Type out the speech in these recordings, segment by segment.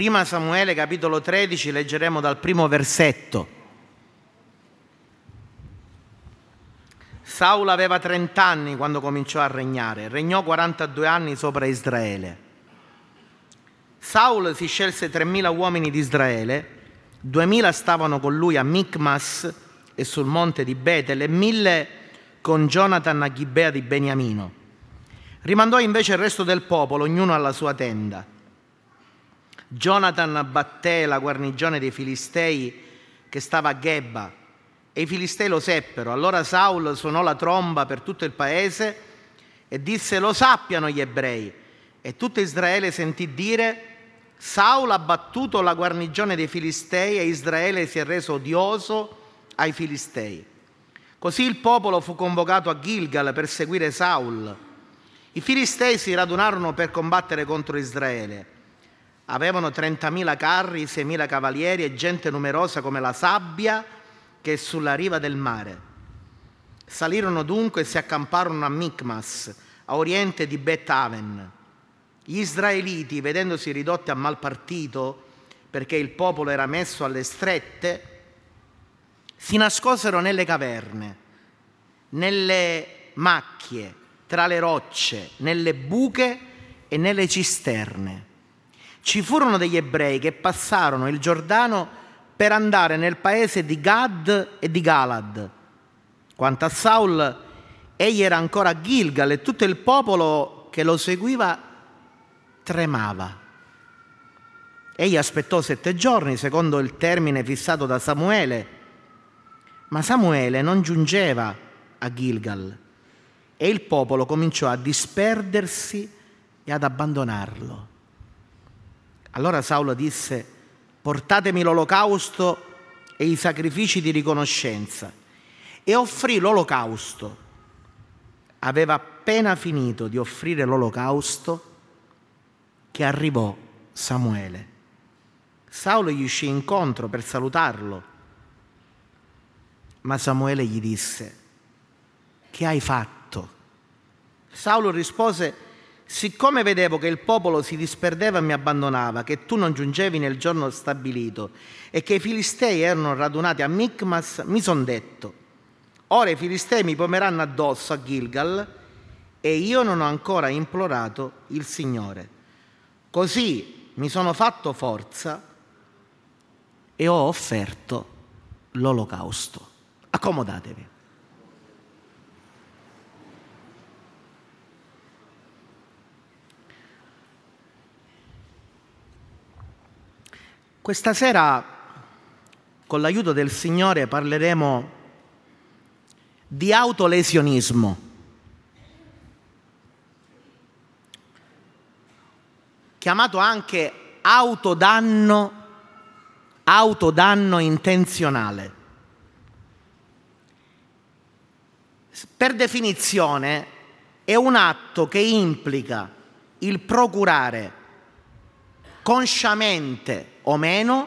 Prima Samuele, capitolo 13, leggeremo dal primo versetto. Saulo aveva 30 anni quando cominciò a regnare, regnò 42 anni sopra Israele. Saulo si scelse 3.000 uomini di Israele, 2.000 stavano con lui a Micmas e sul monte di Betel e 1.000 con Jonathan a Gibea di Beniamino. Rimandò invece il resto del popolo, ognuno alla sua tenda. Jonathan batté la guarnigione dei Filistei che stava a Geba e i Filistei lo seppero. Allora Saulo suonò la tromba per tutto il paese e disse: lo sappiano gli ebrei. E tutto Israele sentì dire: Saulo ha battuto la guarnigione dei Filistei e Israele si è reso odioso ai Filistei. Così il popolo fu convocato a Gilgal per seguire Saulo. I Filistei si radunarono per combattere contro Israele. Avevano 30.000 carri, 6.000 cavalieri e gente numerosa come la sabbia che è sulla riva del mare. Salirono dunque e si accamparono a Micmas, a oriente di Bet Aven. Gli israeliti, vedendosi ridotti a mal partito, perché il popolo era messo alle strette, si nascosero nelle caverne, nelle macchie, tra le rocce, nelle buche e nelle cisterne. Ci furono degli ebrei che passarono il Giordano per andare nel paese di Gad e di Galad. Quanto a Saul, egli era ancora a Gilgal e tutto il popolo che lo seguiva tremava. Egli aspettò 7 giorni, secondo il termine fissato da Samuele, ma Samuele non giungeva a Gilgal e il popolo cominciò a disperdersi e ad abbandonarlo. Allora Saulo disse: portatemi l'olocausto e i sacrifici di riconoscenza. E offrì l'olocausto. Aveva appena finito di offrire l'olocausto che arrivò Samuele. Saulo gli uscì incontro per salutarlo, ma Samuele gli disse: che hai fatto? Saulo rispose: siccome vedevo che il popolo si disperdeva e mi abbandonava, che tu non giungevi nel giorno stabilito e che i Filistei erano radunati a Micmas, mi son detto: ora i Filistei mi pomeranno addosso a Gilgal e io non ho ancora implorato il Signore. Così mi sono fatto forza e ho offerto l'olocausto. Accomodatevi. Questa sera, con l'aiuto del Signore, parleremo di autolesionismo. Chiamato anche autodanno intenzionale. Per definizione è un atto che implica il procurare, consciamente o meno,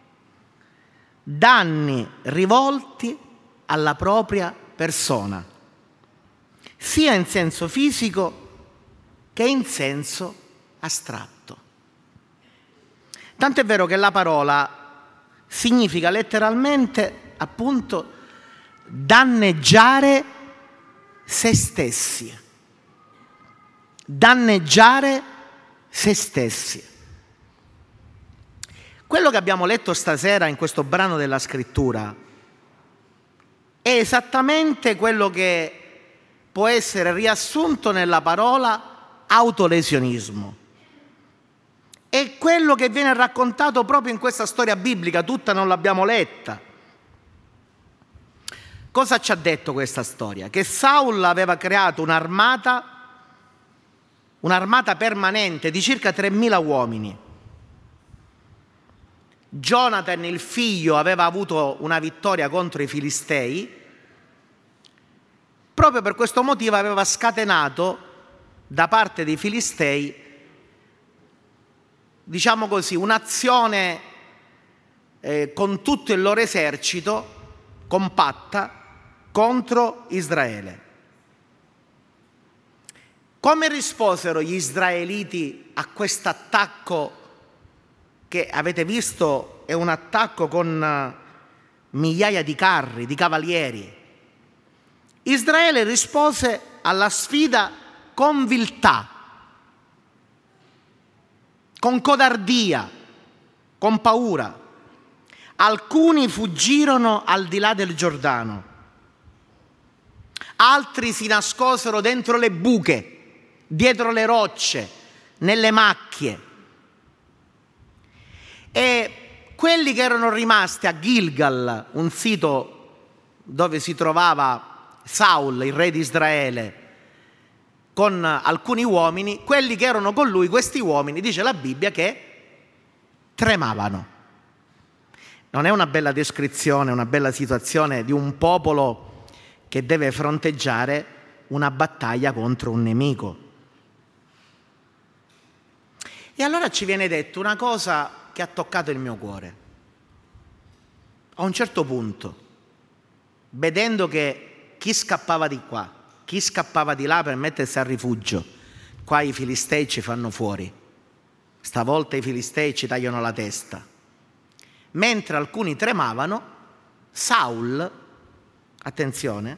danni rivolti alla propria persona, sia in senso fisico che in senso astratto. Tanto è vero che la parola significa letteralmente, appunto, danneggiare se stessi. Danneggiare se stessi. Quello che abbiamo letto stasera in questo brano della Scrittura è esattamente quello che può essere riassunto nella parola autolesionismo. È quello che viene raccontato proprio in questa storia biblica, tutta non l'abbiamo letta. Cosa ci ha detto questa storia? Che Saul aveva creato un'armata permanente di circa 3.000 uomini. Jonathan, il figlio, aveva avuto una vittoria contro i Filistei. Proprio per questo motivo aveva scatenato da parte dei Filistei, diciamo così, un'azione con tutto il loro esercito compatta contro Israele. Come risposero gli israeliti a questo attacco che avete visto è un attacco con migliaia di carri, di cavalieri. Israele rispose alla sfida con viltà, con codardia, con paura. Alcuni fuggirono al di là del Giordano, altri si nascosero dentro le buche, dietro le rocce, nelle macchie. E quelli che erano rimasti a Gilgal, un sito dove si trovava Saul, il re di Israele, con alcuni uomini, quelli che erano con lui, questi uomini, dice la Bibbia, che tremavano. Non è una bella descrizione, una bella situazione di un popolo che deve fronteggiare una battaglia contro un nemico. E allora ci viene detto una cosa che ha toccato il mio cuore. A un certo punto, vedendo che chi scappava di qua, chi scappava di là per mettersi a rifugio, qua i filistei ci fanno fuori, stavolta i filistei ci tagliano la testa. Mentre alcuni tremavano, Saul, attenzione,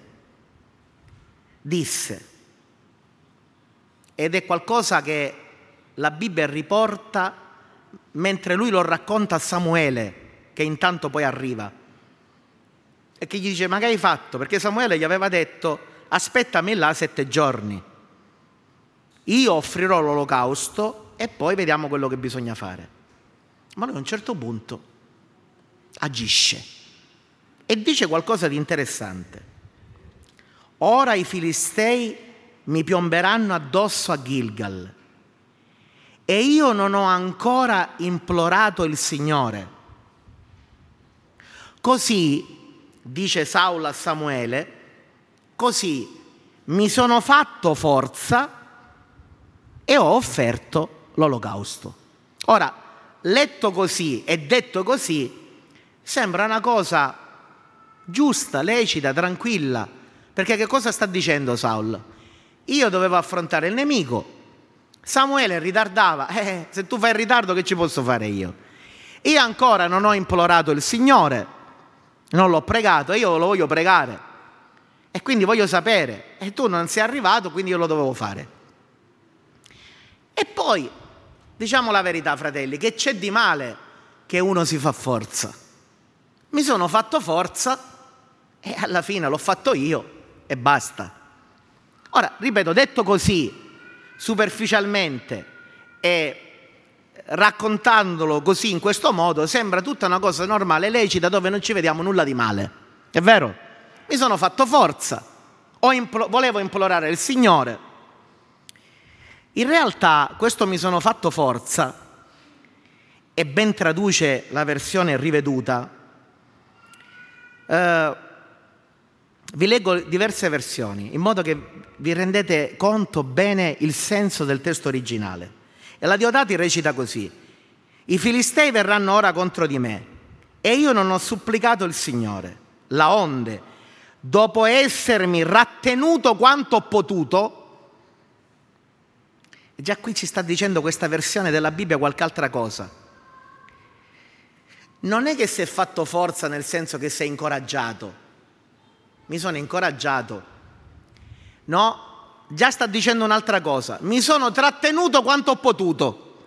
disse, ed è qualcosa che la Bibbia riporta mentre lui lo racconta a Samuele, che intanto poi arriva, e che gli dice: ma che hai fatto? Perché Samuele gli aveva detto: aspettami là 7 giorni, io offrirò l'olocausto e poi vediamo quello che bisogna fare. Ma lui a un certo punto agisce e dice qualcosa di interessante. Ora i filistei mi piomberanno addosso a Gilgal e io non ho ancora implorato il Signore. Così, dice Saul a Samuele, così mi sono fatto forza e ho offerto l'olocausto. Ora, letto così e detto così, sembra una cosa giusta, lecita, tranquilla, perché che cosa sta dicendo Saul? Io dovevo affrontare il nemico, Samuele ritardava, se tu fai in ritardo che ci posso fare io? Io ancora non ho implorato il Signore, non l'ho pregato, io lo voglio pregare e quindi voglio sapere, e tu non sei arrivato, quindi io lo dovevo fare. E poi, diciamo la verità, fratelli, che c'è di male che uno si fa forza? Mi sono fatto forza e alla fine l'ho fatto io e basta. Ora, ripeto, detto così, superficialmente e raccontandolo così in questo modo, sembra tutta una cosa normale, lecita, dove non ci vediamo nulla di male. È vero? Mi sono fatto forza, volevo implorare il Signore. In realtà questo mi sono fatto forza, e ben traduce la versione riveduta. Vi leggo diverse versioni in modo che vi rendete conto bene il senso del testo originale. E la Diodati recita così: i filistei verranno ora contro di me e io non ho supplicato il Signore, laonde, dopo essermi rattenuto quanto ho potuto. E già qui ci sta dicendo questa versione della Bibbia qualche altra cosa. Non è che si è fatto forza nel senso che sei incoraggiato. Mi sono incoraggiato. No, già sta dicendo un'altra cosa. Mi sono trattenuto quanto ho potuto.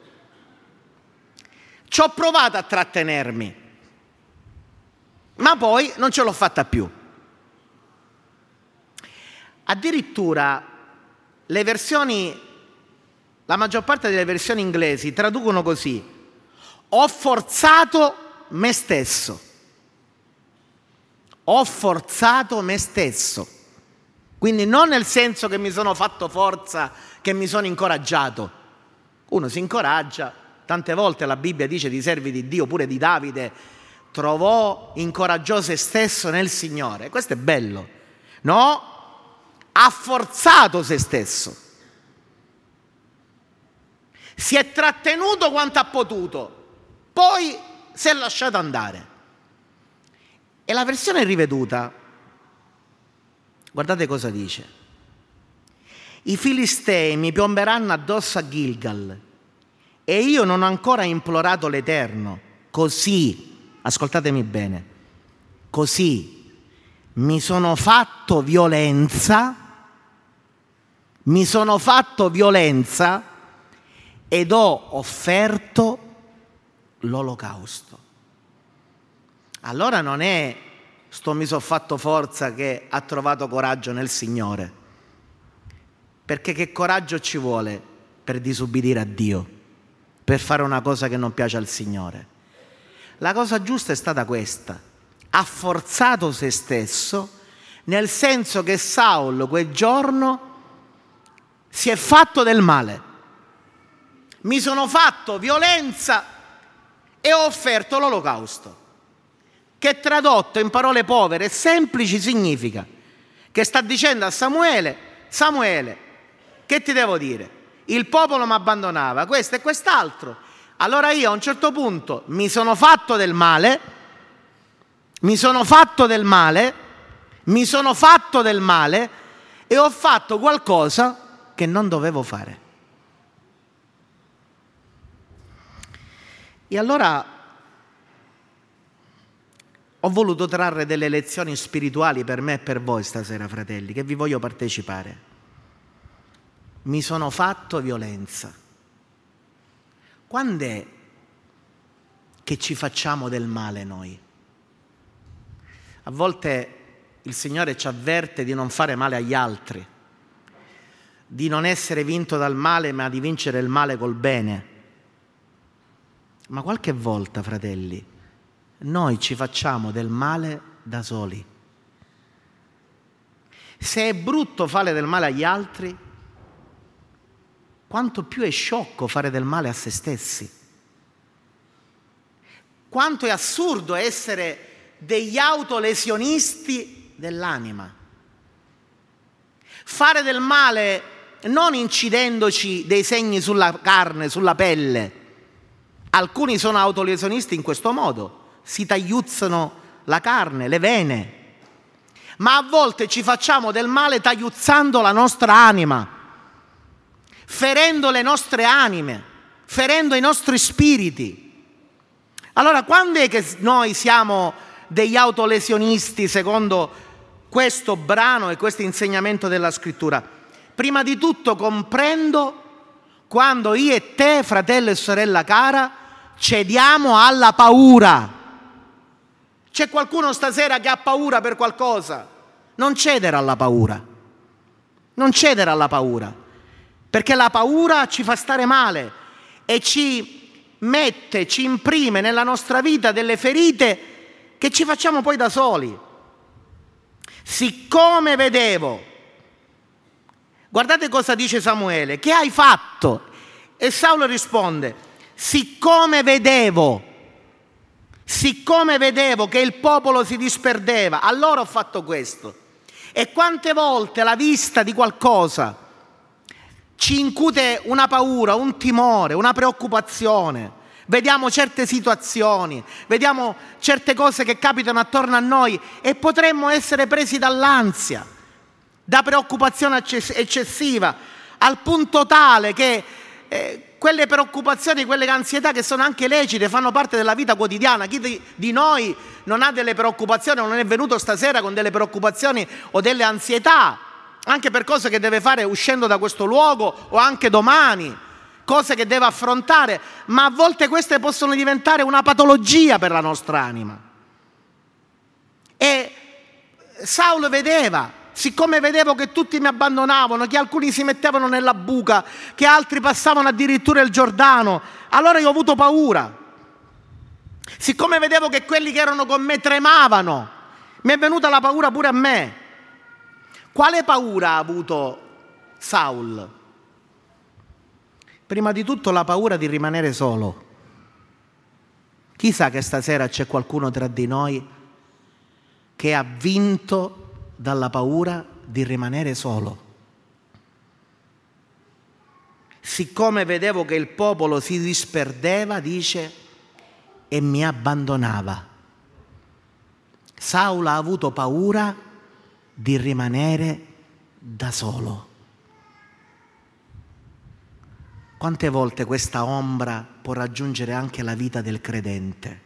Ci ho provato a trattenermi, ma poi non ce l'ho fatta più. Addirittura le versioni, la maggior parte delle versioni inglesi traducono così: ho forzato me stesso. Ho forzato me stesso. Quindi non nel senso che mi sono fatto forza, che mi sono incoraggiato. Uno si incoraggia, tante volte la Bibbia dice di servi di Dio, pure di Davide, trovò incoraggiò se stesso nel Signore. Questo è bello. No, ha forzato se stesso. Si è trattenuto quanto ha potuto, poi si è lasciato andare. E la versione riveduta, guardate cosa dice: i filistei mi piomberanno addosso a Gilgal e io non ho ancora implorato l'Eterno. Così, ascoltatemi bene, così mi sono fatto violenza ed ho offerto l'olocausto. Allora non è mi sono fatto forza che ha trovato coraggio nel Signore, perché che coraggio ci vuole per disubbidire a Dio, per fare una cosa che non piace al Signore? La cosa giusta è stata questa: ha forzato se stesso, nel senso che Saulo quel giorno si è fatto del male. Mi sono fatto violenza e ho offerto l'olocausto, che tradotto in parole povere e semplici significa che sta dicendo a Samuele: Samuele, che ti devo dire? Il popolo mi abbandonava, questo e quest'altro. Allora io a un certo punto mi sono fatto del male e ho fatto qualcosa che non dovevo fare. E allora ho voluto trarre delle lezioni spirituali per me e per voi stasera, fratelli, che vi voglio partecipare. Mi sono fatto violenza. Quando è che ci facciamo del male noi? A volte il Signore ci avverte di non fare male agli altri, di non essere vinto dal male, ma di vincere il male col bene. Ma qualche volta, fratelli, noi ci facciamo del male da soli. Se è brutto fare del male agli altri, quanto più è sciocco fare del male a se stessi. Quanto è assurdo essere degli autolesionisti dell'anima. Fare del male non incidendoci dei segni sulla carne, sulla pelle. Alcuni sono autolesionisti in questo modo, si tagliuzzano la carne, le vene, ma a volte ci facciamo del male tagliuzzando la nostra anima, ferendo le nostre anime, ferendo i nostri spiriti. Allora, quando è che noi siamo degli autolesionisti secondo questo brano e questo insegnamento della Scrittura? Prima di tutto comprendo quando io e te, fratello e sorella cara, cediamo alla paura. C'è qualcuno stasera che ha paura per qualcosa? Non cedere alla paura. Non cedere alla paura. Perché la paura ci fa stare male e ci imprime nella nostra vita delle ferite che ci facciamo poi da soli. Siccome vedevo, guardate cosa dice Samuele: che hai fatto? E Saulo risponde: siccome vedevo che il popolo si disperdeva, allora ho fatto questo. E quante volte la vista di qualcosa ci incute una paura, un timore, una preoccupazione. Vediamo certe situazioni, vediamo certe cose che capitano attorno a noi e potremmo essere presi dall'ansia, da preoccupazione eccessiva, al punto tale che quelle preoccupazioni, quelle ansietà che sono anche lecite, fanno parte della vita quotidiana. Chi di noi non ha delle preoccupazioni o non è venuto stasera con delle preoccupazioni o delle ansietà, anche per cose che deve fare uscendo da questo luogo o anche domani, cose che deve affrontare, ma a volte queste possono diventare una patologia per la nostra anima. E Saulo vedeva: siccome vedevo che tutti mi abbandonavano, che alcuni si mettevano nella buca, che altri passavano addirittura il Giordano, allora io ho avuto paura. Siccome vedevo che quelli che erano con me tremavano, mi è venuta la paura pure a me. Quale paura ha avuto Saul? Prima di tutto la paura di rimanere solo. Chissà che stasera c'è qualcuno tra di noi che ha vinto dalla paura di rimanere solo. Siccome vedevo che il popolo si disperdeva, dice, e mi abbandonava. Saulo ha avuto paura di rimanere da solo. Quante volte questa ombra può raggiungere anche la vita del credente?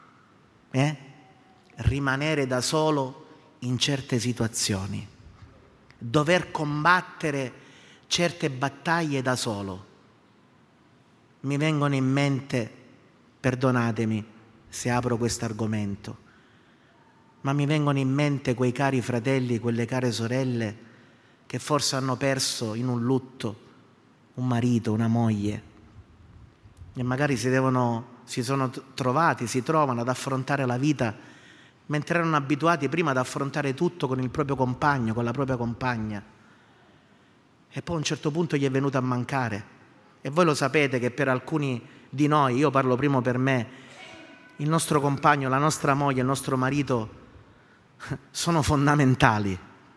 Rimanere da solo in certe situazioni, dover combattere certe battaglie da solo. Mi vengono in mente, perdonatemi se apro questo argomento, ma mi vengono in mente quei cari fratelli, quelle care sorelle che forse hanno perso in un lutto un marito, una moglie, e magari si trovano ad affrontare la vita mentre erano abituati prima ad affrontare tutto con il proprio compagno, con la propria compagna, e poi a un certo punto gli è venuto a mancare. E voi lo sapete che per alcuni di noi, io parlo prima per me, il nostro compagno, la nostra moglie, il nostro marito sono fondamentali.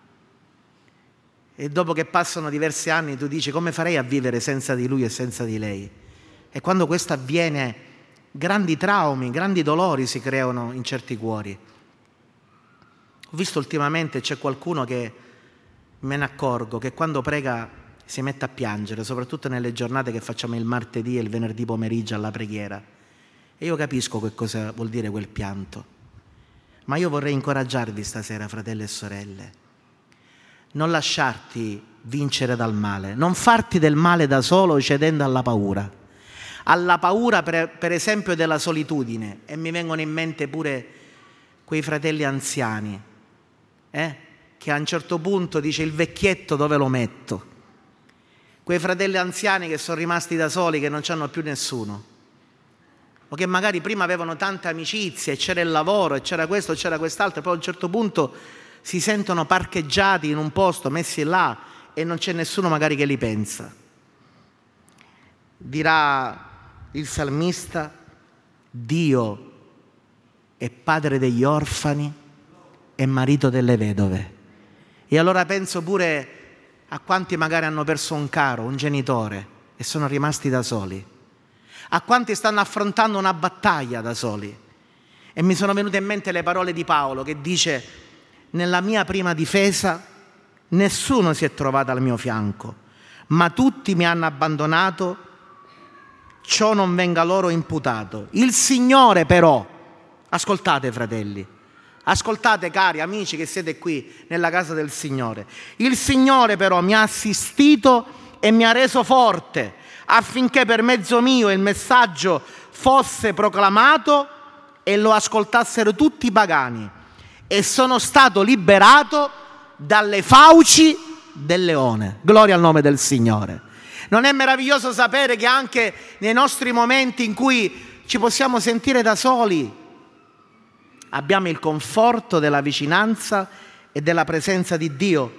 E dopo che passano diversi anni tu dici: come farei a vivere senza di lui e senza di lei? E quando questo avviene, grandi traumi, grandi dolori si creano in certi cuori. Ho visto ultimamente, c'è qualcuno che me ne accorgo, che quando prega si mette a piangere, soprattutto nelle giornate che facciamo il martedì e il venerdì pomeriggio alla preghiera. E io capisco che cosa vuol dire quel pianto. Ma io vorrei incoraggiarvi stasera, fratelli e sorelle. Non lasciarti vincere dal male, non farti del male da solo cedendo alla paura per esempio della solitudine. E mi vengono in mente pure quei fratelli anziani, che a un certo punto dice: il vecchietto dove lo metto? Quei fratelli anziani che sono rimasti da soli, che non hanno più nessuno, o che magari prima avevano tante amicizie, c'era il lavoro, e c'era questo, c'era quest'altro, e poi a un certo punto si sentono parcheggiati in un posto, messi là, e non c'è nessuno magari che li pensa. Dirà il salmista: Dio è padre degli orfani e marito delle vedove. E allora penso pure a quanti magari hanno perso un caro, un genitore, e sono rimasti da soli, a quanti stanno affrontando una battaglia da soli. E mi sono venute in mente le parole di Paolo, che dice: nella mia prima difesa nessuno si è trovato al mio fianco, ma tutti mi hanno abbandonato, ciò non venga loro imputato. Il Signore però, ascoltate fratelli, ascoltate cari amici che siete qui nella casa del Signore, il Signore però mi ha assistito e mi ha reso forte, affinché per mezzo mio il messaggio fosse proclamato e lo ascoltassero tutti i pagani. E sono stato liberato dalle fauci del leone. Gloria al nome del Signore. Non è meraviglioso sapere che anche nei nostri momenti in cui ci possiamo sentire da soli, abbiamo il conforto della vicinanza e della presenza di Dio?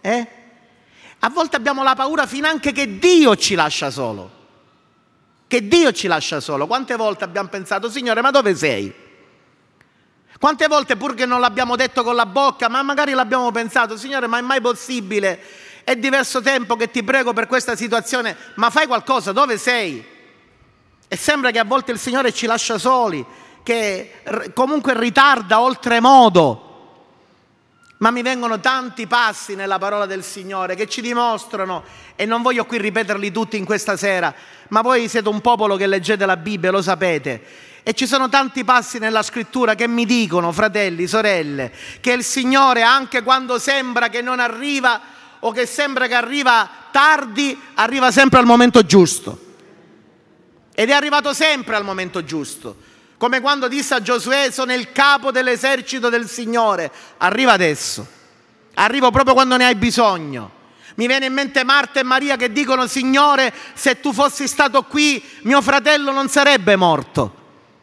A volte abbiamo la paura finanche che Dio ci lascia solo. Che Dio ci lascia solo. Quante volte abbiamo pensato: Signore, ma dove sei? Quante volte, pur che non l'abbiamo detto con la bocca, ma magari l'abbiamo pensato: Signore, ma è mai possibile? È diverso tempo che ti prego per questa situazione, ma fai qualcosa, dove sei? E sembra che a volte il Signore ci lascia soli, che comunque ritarda oltremodo. Ma mi vengono tanti passi nella parola del Signore che ci dimostrano, e non voglio qui ripeterli tutti in questa sera, ma voi siete un popolo che leggete la Bibbia, lo sapete. E ci sono tanti passi nella scrittura che mi dicono, fratelli, sorelle, che il Signore, anche quando sembra che non arriva o che sembra che arriva tardi, arriva sempre al momento giusto. Ed è arrivato sempre al momento giusto. Come quando disse a Giosuè: sono il capo dell'esercito del Signore. Arriva adesso. Arrivo proprio quando ne hai bisogno. Mi viene in mente Marta e Maria che dicono: Signore, se tu fossi stato qui, mio fratello non sarebbe morto.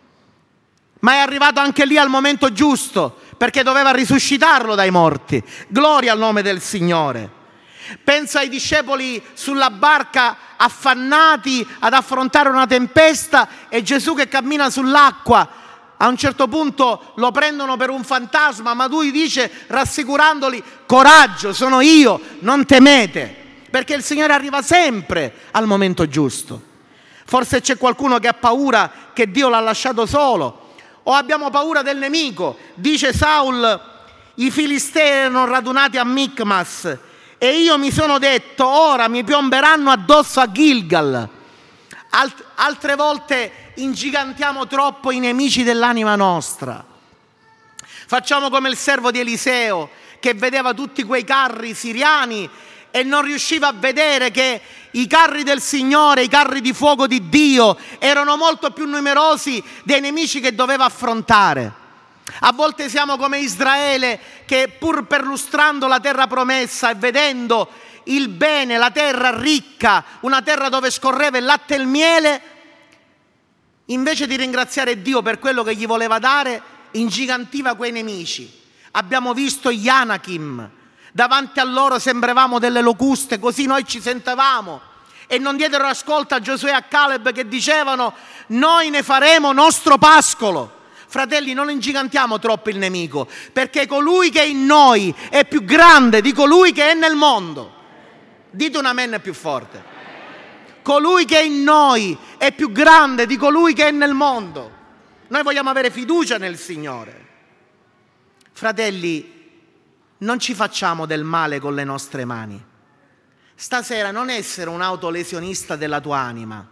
Ma è arrivato anche lì al momento giusto, perché doveva risuscitarlo dai morti. Gloria al nome del Signore. Penso ai discepoli sulla barca affannati ad affrontare una tempesta, e Gesù che cammina sull'acqua. A un certo punto lo prendono per un fantasma, ma lui dice, rassicurandoli: coraggio, sono io, non temete, perché il Signore arriva sempre al momento giusto. Forse c'è qualcuno che ha paura che Dio l'ha lasciato solo, o abbiamo paura del nemico. Dice Saul: i filistei erano radunati a Micmas e io mi sono detto: ora mi piomberanno addosso a Gilgal. Altre volte ingigantiamo troppo i nemici dell'anima nostra. Facciamo come il servo di Eliseo, che vedeva tutti quei carri siriani e non riusciva a vedere che i carri del Signore, i carri di fuoco di Dio, erano molto più numerosi dei nemici che doveva affrontare. A volte siamo come Israele, che pur perlustrando la terra promessa e vedendo il bene, la terra ricca, una terra dove scorreva il latte e il miele, invece di ringraziare Dio per quello che gli voleva dare, ingigantiva quei nemici. Abbiamo visto gli Anakim, davanti a loro sembravamo delle locuste, così noi ci sentavamo, e non diedero ascolto a Giosuè e a Caleb che dicevano: noi ne faremo nostro pascolo. Fratelli, non ingigantiamo troppo il nemico, perché colui che è in noi è più grande di colui che è nel mondo. Dite un amen più forte. Colui che è in noi è più grande di colui che è nel mondo. Noi vogliamo avere fiducia nel Signore. Fratelli, non ci facciamo del male con le nostre mani. Stasera non essere un autolesionista della tua anima.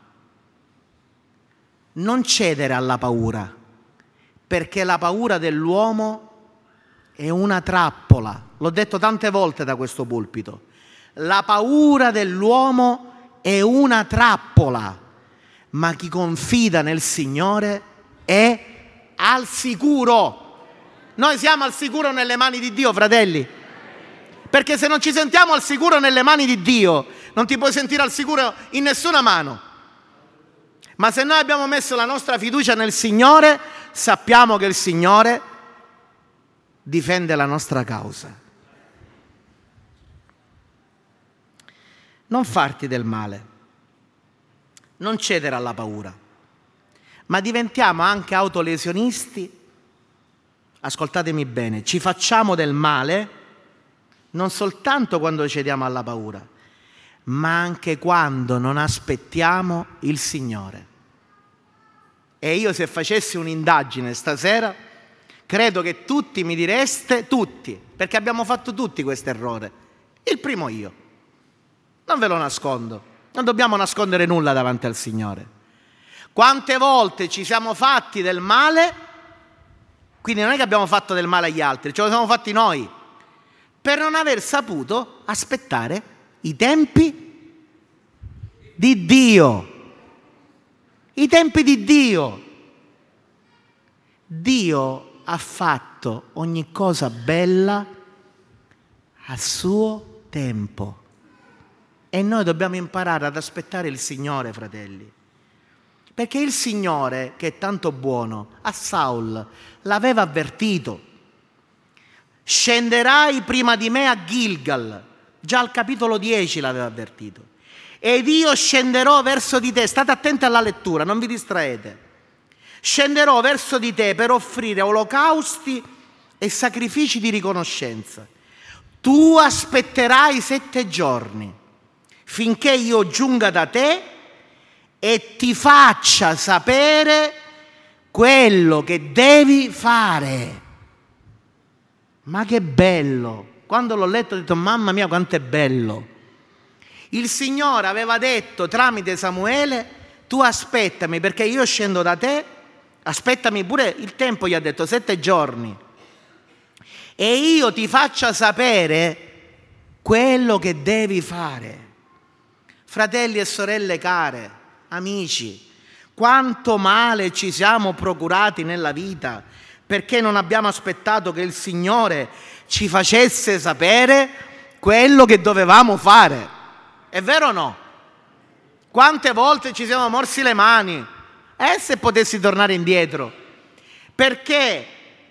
Non cedere alla paura, perché la paura dell'uomo è una trappola. L'ho detto tante volte da questo pulpito. La paura dell'uomo è una trappola, ma chi confida nel Signore è al sicuro. Noi siamo al sicuro nelle mani di Dio, fratelli, perché se non ci sentiamo al sicuro nelle mani di Dio, non ti puoi sentire al sicuro in nessuna mano. Ma se noi abbiamo messo la nostra fiducia nel Signore, sappiamo che il Signore difende la nostra causa. Non farti del male, non cedere alla paura, ma diventiamo anche autolesionisti. Ascoltatemi bene, ci facciamo del male non soltanto quando cediamo alla paura, ma anche quando non aspettiamo il Signore. E io, se facessi un'indagine stasera, credo che tutti mi direste, tutti, perché abbiamo fatto tutti questo errore. Il primo io. Non ve lo nascondo, non dobbiamo nascondere nulla davanti al Signore. Quante volte ci siamo fatti del male, quindi non è che abbiamo fatto del male agli altri, ce lo siamo fatti noi, per non aver saputo aspettare i tempi di Dio. I tempi di Dio. Dio ha fatto ogni cosa bella a suo tempo. E noi dobbiamo imparare ad aspettare il Signore, fratelli. Perché il Signore, che è tanto buono, a Saul l'aveva avvertito. Scenderai prima di me a Gilgal. Già al capitolo 10 l'aveva avvertito. Ed io scenderò verso di te. State attenti alla lettura, non vi distraete. Scenderò verso di te per offrire olocausti e sacrifici di riconoscenza. Tu aspetterai 7 giorni finché io giunga da te e ti faccia sapere quello che devi fare. Ma che bello! Quando l'ho letto ho detto: mamma mia, quanto è bello! Il Signore aveva detto tramite Samuele: tu aspettami perché io scendo da te, aspettami pure il tempo, gli ha detto 7 giorni, e io ti faccia sapere quello che devi fare. Fratelli e sorelle care, amici, quanto male ci siamo procurati nella vita perché non abbiamo aspettato che il Signore ci facesse sapere quello che dovevamo fare. È vero o no? Quante volte ci siamo morsi le mani? Se potessi tornare indietro. Perché?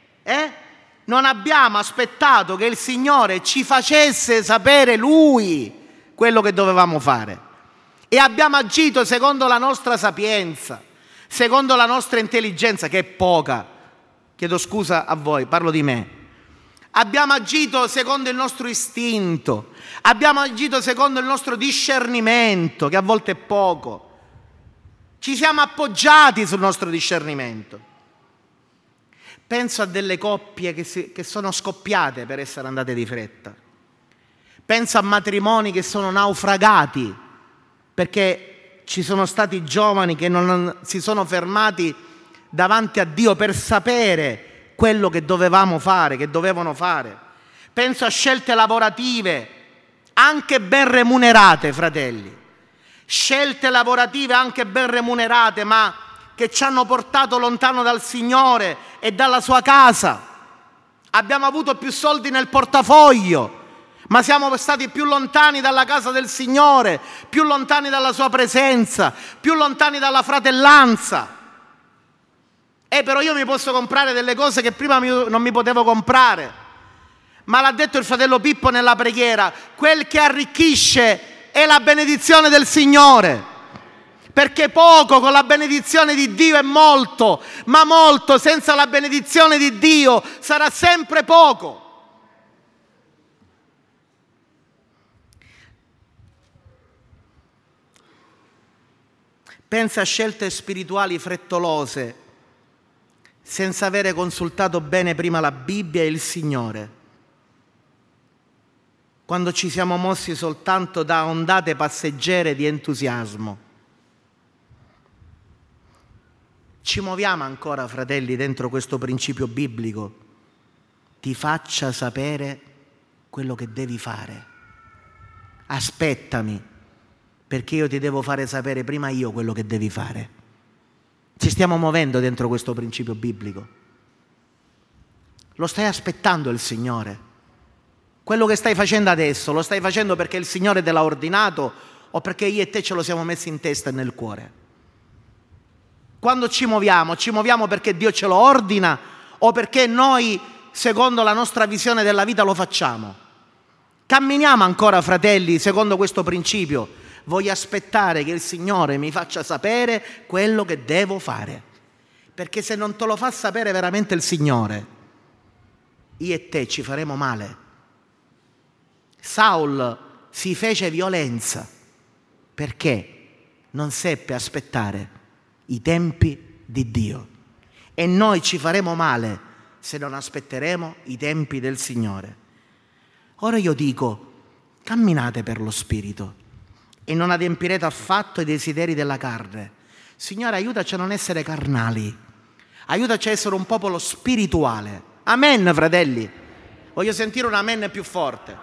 Non abbiamo aspettato che il Signore ci facesse sapere Lui quello che dovevamo fare. E abbiamo agito secondo la nostra sapienza, secondo la nostra intelligenza, che è poca. Chiedo scusa a voi, parlo di me. Abbiamo agito secondo il nostro istinto, abbiamo agito secondo il nostro discernimento, che a volte è poco. Ci siamo appoggiati sul nostro discernimento. Penso a delle coppie che sono scoppiate per essere andate di fretta. Penso a matrimoni che sono naufragati perché ci sono stati giovani che non si sono fermati davanti a Dio per sapere quello che dovevamo fare, che dovevano fare. Penso a scelte lavorative anche ben remunerate, fratelli. Scelte lavorative anche ben remunerate, ma che ci hanno portato lontano dal Signore e dalla sua casa. Abbiamo avuto più soldi nel portafoglio, ma siamo stati più lontani dalla casa del Signore, più lontani dalla sua presenza, più lontani dalla fratellanza. Però io mi posso comprare delle cose che prima non mi potevo comprare. Ma l'ha detto il fratello Pippo nella preghiera: quel che arricchisce è la benedizione del Signore. Perché poco con la benedizione di Dio è molto, ma molto senza la benedizione di Dio sarà sempre poco. Pensa a scelte spirituali frettolose, senza avere consultato bene prima la Bibbia e il Signore. Quando ci siamo mossi soltanto da ondate passeggere di entusiasmo. Ci muoviamo ancora, fratelli, dentro questo principio biblico: ti faccia sapere quello che devi fare. Aspettami, perché io ti devo fare sapere prima io quello che devi fare. Ci stiamo muovendo dentro questo principio biblico. Lo stai aspettando il Signore? Quello che stai facendo adesso, lo stai facendo perché il Signore te l'ha ordinato o perché io e te ce lo siamo messi in testa e nel cuore? Quando ci muoviamo perché Dio ce lo ordina o perché noi, secondo la nostra visione della vita, lo facciamo? Camminiamo ancora, fratelli, secondo questo principio. Voglio aspettare che il Signore mi faccia sapere quello che devo fare. Perché se non te lo fa sapere veramente il Signore, io e te ci faremo male. Saul si fece violenza perché non seppe aspettare i tempi di Dio. E noi ci faremo male se non aspetteremo i tempi del Signore. Ora io dico: camminate per lo Spirito e non adempirete affatto i desideri della carne. Signore, aiutaci a non essere carnali, aiutaci a essere un popolo spirituale. Amen, fratelli. Voglio sentire un amen più forte.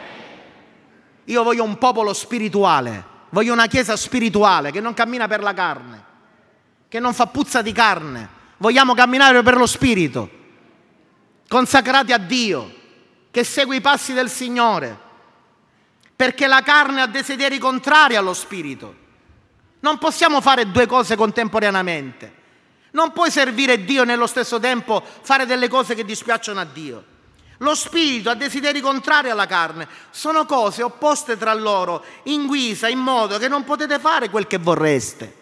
Io voglio un popolo spirituale, voglio una chiesa spirituale che non cammina per la carne, che non fa puzza di carne. Vogliamo camminare per lo Spirito, consacrati a Dio, che segue i passi del Signore, perché la carne ha desideri contrari allo Spirito. Non possiamo fare due cose contemporaneamente. Non puoi servire Dio e nello stesso tempo fare delle cose che dispiacciono a Dio. Lo Spirito ha desideri contrari alla carne, sono cose opposte tra loro, in guisa, in modo che non potete fare quel che vorreste.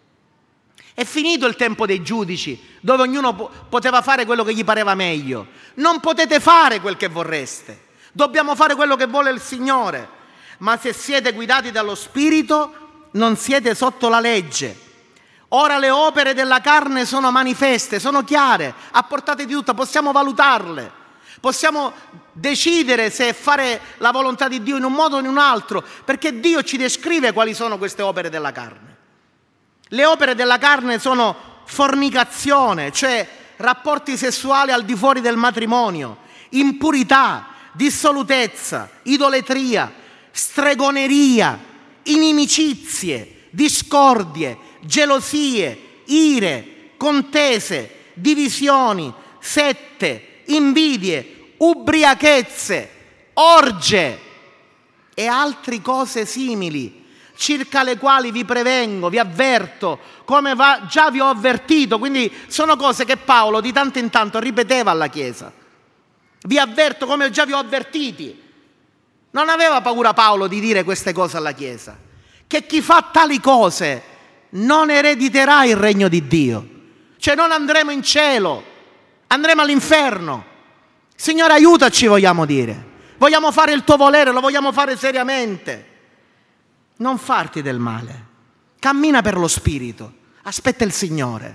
È finito il tempo dei giudici, dove ognuno poteva fare quello che gli pareva meglio. Non potete fare quel che vorreste. Dobbiamo fare quello che vuole il Signore. Ma se siete guidati dallo Spirito, non siete sotto la legge. Ora le opere della carne sono manifeste, sono chiare, a portata di tutto, possiamo valutarle. Possiamo decidere se fare la volontà di Dio in un modo o in un altro, perché Dio ci descrive quali sono queste opere della carne. Le opere della carne sono fornicazione, cioè rapporti sessuali al di fuori del matrimonio, impurità, dissolutezza, idolatria, stregoneria, inimicizie, discordie, gelosie, ire, contese, divisioni, sette, invidie, ubriachezze, orge e altre cose simili, circa le quali vi prevengo, vi avverto, come già vi ho avvertito. Quindi sono cose che Paolo di tanto in tanto ripeteva alla Chiesa. Vi avverto come già vi ho avvertiti. Non aveva paura Paolo di dire queste cose alla Chiesa, che chi fa tali cose non erediterà il regno di Dio, cioè non andremo in cielo, andremo all'inferno. Signore, aiutaci, vogliamo dire. Vogliamo fare il tuo volere, lo vogliamo fare seriamente. Non farti del male. Cammina per lo Spirito. Aspetta il Signore.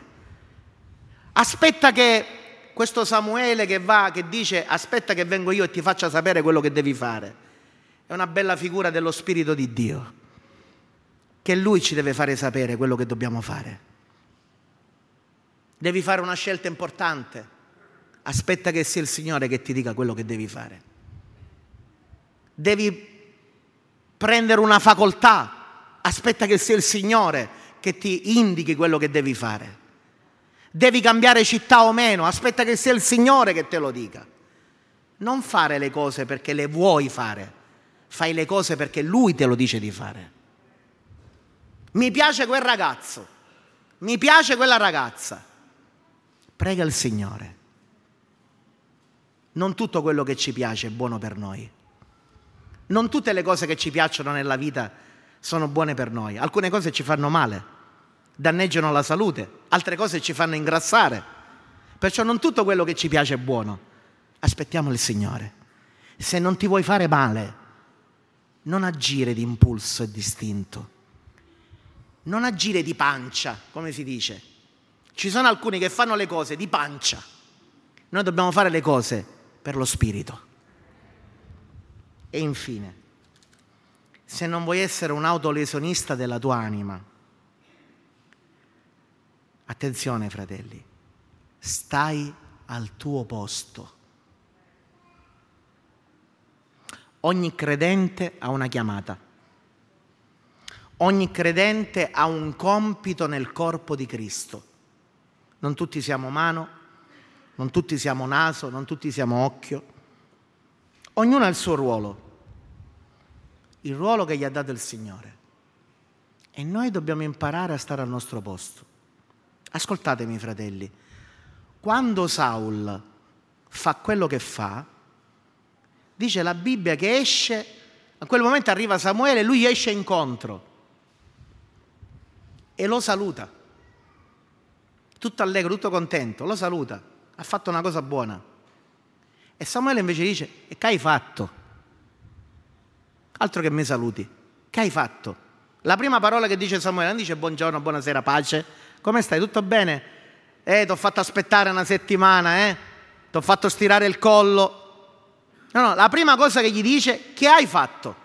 Aspetta che questo Samuele che dice aspetta che vengo io e ti faccia sapere quello che devi fare. È una bella figura dello Spirito di Dio. che Lui ci deve fare sapere quello che dobbiamo fare. Devi fare una scelta importante, aspetta che sia il Signore che ti dica quello che devi fare. Devi prendere una facoltà, aspetta che sia il Signore che ti indichi quello che devi fare. Devi cambiare città o meno, aspetta che sia il Signore che te lo dica. Non fare le cose perché le vuoi fare, fai le cose perché Lui te lo dice di fare. Mi piace quel ragazzo, mi piace quella ragazza. Prega il Signore. Non tutto quello che ci piace è buono per noi. Non tutte le cose che ci piacciono nella vita sono buone per noi. Alcune cose ci fanno male, danneggiano la salute, altre cose ci fanno ingrassare. Perciò non tutto quello che ci piace è buono. Aspettiamo il Signore. Se non ti vuoi fare male, non agire di impulso e d'istinto. Non agire di pancia, come si dice. Ci sono alcuni che fanno le cose di pancia. Noi dobbiamo fare le cose per lo Spirito. E infine, se non vuoi essere un autolesionista della tua anima, attenzione fratelli, stai al tuo posto. Ogni credente ha una chiamata. Ogni credente ha un compito nel corpo di Cristo. Non tutti siamo mano, non tutti siamo naso, non tutti siamo occhio. Ognuno ha il suo ruolo, il ruolo che gli ha dato il Signore. E noi dobbiamo imparare a stare al nostro posto. Ascoltatemi, fratelli, quando Saul fa quello che fa, dice la Bibbia che esce, a quel momento arriva Samuele, lui esce incontro e lo saluta. Tutto allegro, tutto contento, lo saluta, ha fatto una cosa buona. E Samuele invece dice, e che hai fatto? Altro che mi saluti, che hai fatto? La prima parola che dice Samuele non dice buongiorno, buonasera, pace, come stai, tutto bene? Ti ho fatto aspettare una settimana, ti ho fatto stirare il collo. No, la prima cosa che gli dice, che hai fatto?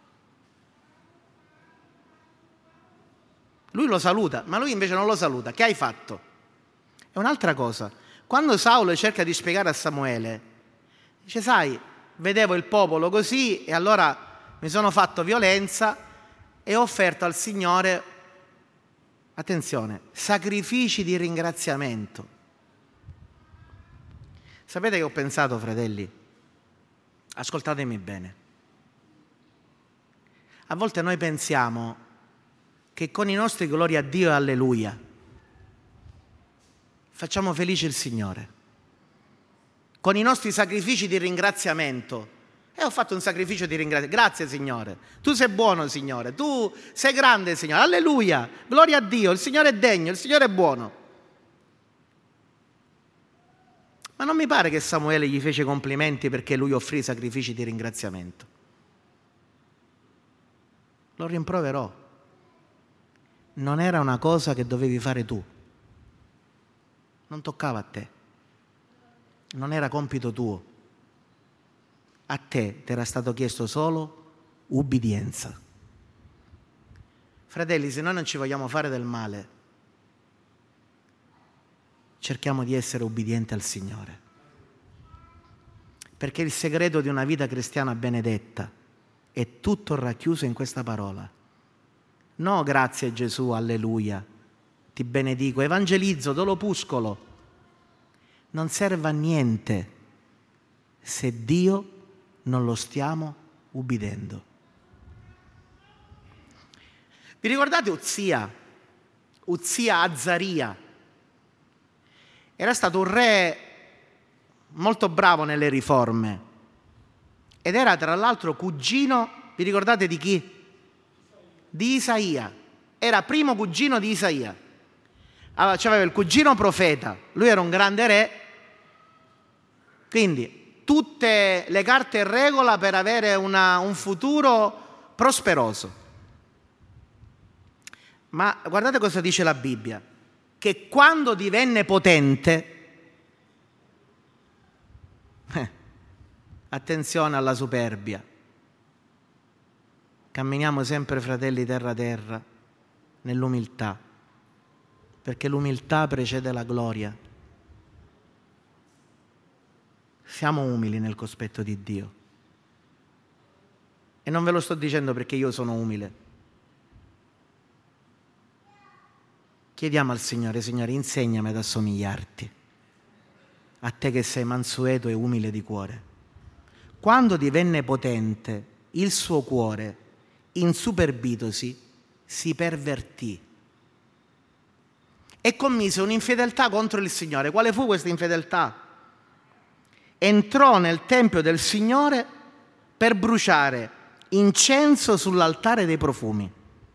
Lui lo saluta, ma lui invece non lo saluta, che hai fatto? È un'altra cosa. Quando Saulo cerca di spiegare a Samuele, dice, sai, vedevo il popolo così e allora mi sono fatto violenza e ho offerto al Signore, attenzione, sacrifici di ringraziamento. Sapete che ho pensato, fratelli? Ascoltatemi bene. A volte noi pensiamo che con i nostri gloria a Dio e alleluia facciamo felice il Signore. Con i nostri sacrifici di ringraziamento. Ho fatto un sacrificio di ringraziamento. Grazie Signore. Tu sei buono Signore. Tu sei grande Signore. Alleluia. Gloria a Dio. Il Signore è degno. Il Signore è buono. Ma non mi pare che Samuele gli fece complimenti perché lui offrì sacrifici di ringraziamento. Lo rimproverò. Non era una cosa che dovevi fare tu. Non toccava a te. Non era compito tuo. A te ti era stato chiesto solo ubbidienza. Fratelli, se noi non ci vogliamo fare del male, cerchiamo di essere ubbidienti al Signore. Perché il segreto di una vita cristiana benedetta è tutto racchiuso in questa parola. No, grazie Gesù, alleluia, ti benedico, evangelizzo, do l'opuscolo. Non serve a niente se Dio non lo stiamo ubbidendo. Vi ricordate Uzia? Uzia Azzaria? Era stato un re molto bravo nelle riforme ed era tra l'altro cugino, vi ricordate di chi? Di Isaia. Era primo cugino di Isaia. Allora, c'aveva il cugino profeta, lui era un grande re, quindi tutte le carte in regola per avere un futuro prosperoso. Ma guardate cosa dice la Bibbia, che quando divenne potente, attenzione alla superbia, camminiamo sempre fratelli terra terra, nell'umiltà, perché l'umiltà precede la gloria. Siamo umili nel cospetto di Dio. E non ve lo sto dicendo perché io sono umile. Chiediamo al Signore: Signore, insegnami ad assomigliarti, a te che sei mansueto e umile di cuore. Quando divenne potente, il suo cuore, insuperbitosi, si pervertì e commise un'infedeltà contro il Signore. Quale fu questa infedeltà? Entrò nel tempio del Signore per bruciare incenso sull'altare dei profumi.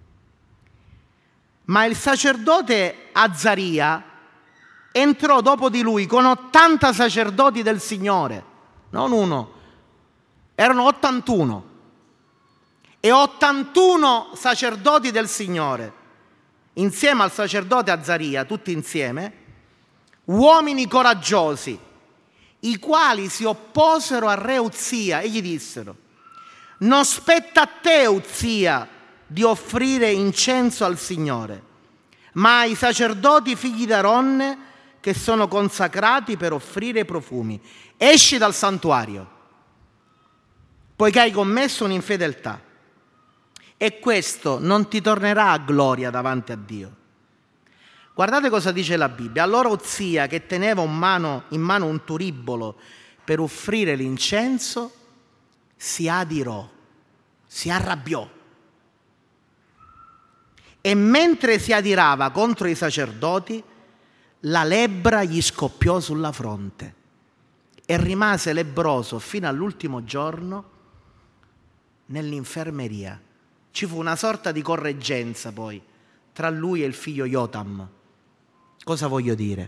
Ma il sacerdote Azzaria entrò dopo di lui con 80 sacerdoti del Signore, non uno, erano 81. E 81 sacerdoti del Signore, insieme al sacerdote Azzaria, tutti insieme, uomini coraggiosi, i quali si opposero a re Uzia e gli dissero: non spetta a te, Uzia, di offrire incenso al Signore, ma ai sacerdoti figli d'Aaronne che sono consacrati per offrire profumi. Esci dal santuario, poiché hai commesso un'infedeltà, e questo non ti tornerà a gloria davanti a Dio. Guardate cosa dice la Bibbia. Allora Uzia, che teneva in mano un turibolo per offrire l'incenso, si adirò, si arrabbiò. E mentre si adirava contro i sacerdoti, la lebbra gli scoppiò sulla fronte e rimase lebbroso fino all'ultimo giorno nell'infermeria. Ci fu una sorta di correggenza poi tra lui e il figlio Jotam. Cosa voglio dire?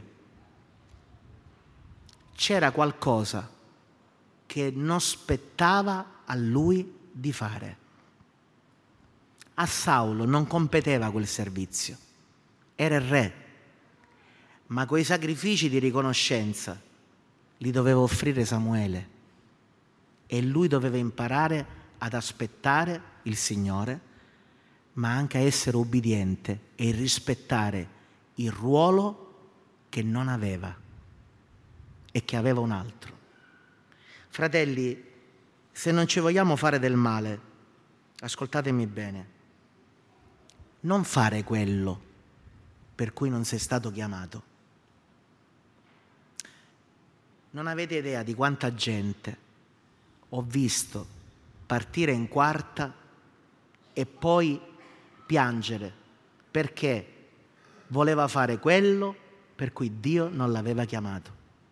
C'era qualcosa che non spettava a lui di fare. A Saulo non competeva quel servizio, era il re, ma quei sacrifici di riconoscenza li doveva offrire Samuele e lui doveva imparare ad aspettare il Signore, ma anche a essere ubbidiente e rispettare il ruolo che non aveva e che aveva un altro. Fratelli, se non ci vogliamo fare del male, ascoltatemi bene, non fare quello per cui non sei stato chiamato. Non avete idea di quanta gente ho visto partire in quarta e poi piangere perché voleva fare quello per cui Dio non l'aveva chiamato.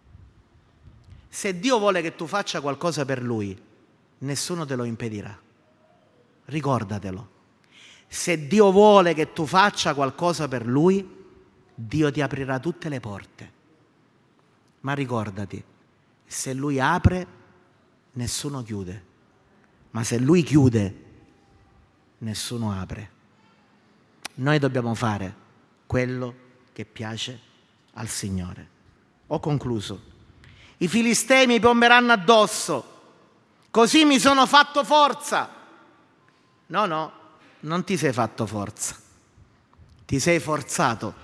Se Dio vuole che tu faccia qualcosa per Lui, nessuno te lo impedirà. Ricordatelo. Se Dio vuole che tu faccia qualcosa per Lui, Dio ti aprirà tutte le porte. Ma ricordati, se Lui apre, nessuno chiude. Ma se Lui chiude, nessuno apre. Noi dobbiamo fare quello che piace al Signore. Ho concluso. I filistei mi piomberanno addosso, così mi sono fatto forza. No, non ti sei fatto forza, ti sei forzato.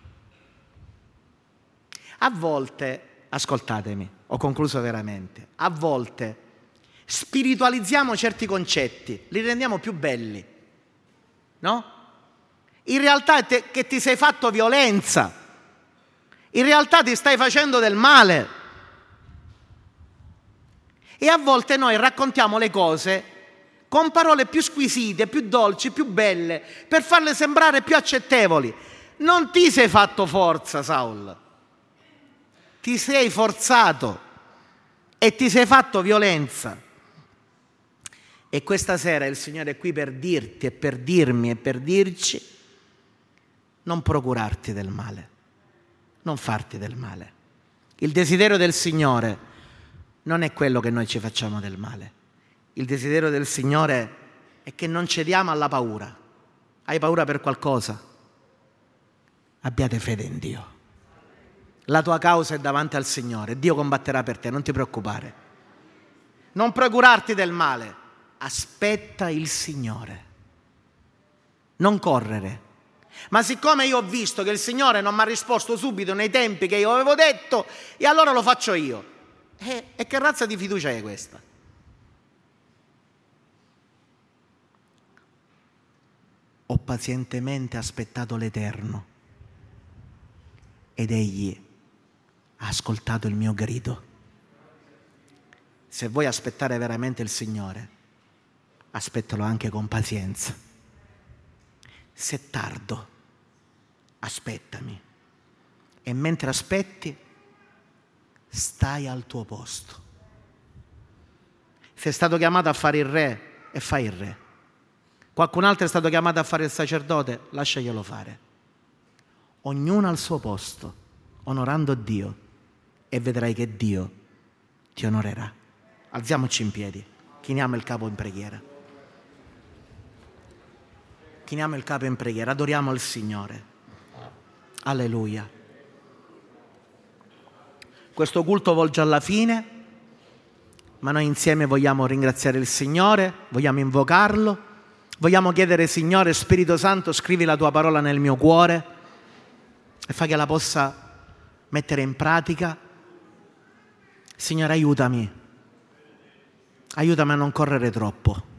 A volte, ascoltatemi, ho concluso veramente, a volte spiritualizziamo certi concetti, li rendiamo più belli, no? In realtà è che ti sei fatto violenza, in realtà ti stai facendo del male. E a volte noi raccontiamo le cose con parole più squisite, più dolci, più belle, per farle sembrare più accettevoli. Non ti sei fatto forza, Saul. Ti sei forzato e ti sei fatto violenza. E questa sera il Signore è qui per dirti e per dirmi e per dirci: non procurarti del male, non farti del male. Il desiderio del Signore non è quello che noi ci facciamo del male. Il desiderio del Signore è che non cediamo alla paura. Hai paura per qualcosa? Abbiate fede in Dio. La tua causa è davanti al Signore. Dio combatterà per te, non ti preoccupare. Non procurarti del male. Aspetta il Signore. Non correre. Ma siccome io ho visto che il Signore non mi ha risposto subito nei tempi che io avevo detto, e allora lo faccio io. E che razza di fiducia è questa? Ho pazientemente aspettato l'Eterno ed Egli ha ascoltato il mio grido. Se vuoi aspettare veramente il Signore, aspettalo anche con pazienza. Se è tardo, aspettami. E mentre aspetti, stai al tuo posto. Sei stato chiamato a fare il re e fai il re. Qualcun altro è stato chiamato a fare il sacerdote, lasciaglielo fare. Ognuno al suo posto, onorando Dio, e vedrai che Dio ti onorerà. Alziamoci in piedi, chiniamo il capo in preghiera. Chiniamo il capo in preghiera, adoriamo il Signore. Alleluia. Questo culto volge alla fine, ma noi insieme vogliamo ringraziare il Signore, vogliamo invocarlo, vogliamo chiedere: Signore, Spirito Santo, scrivi la tua parola nel mio cuore e fa che la possa mettere in pratica. Signore, aiutami a non correre troppo.